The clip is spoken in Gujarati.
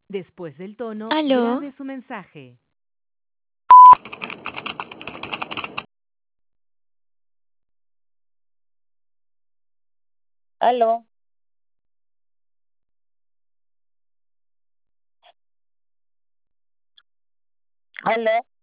Después del tono, Aló, grabe su mensaje. Aló, aló.